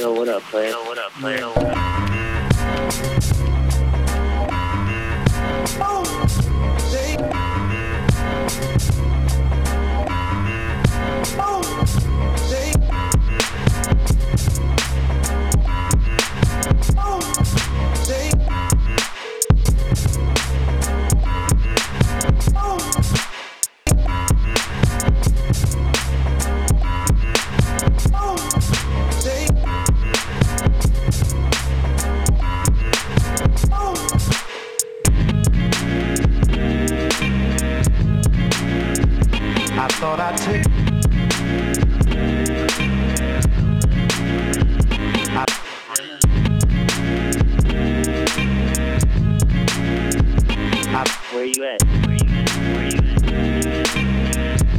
Yo, what up, player? Yo, what up, player? Yo, what up? I thought I'd take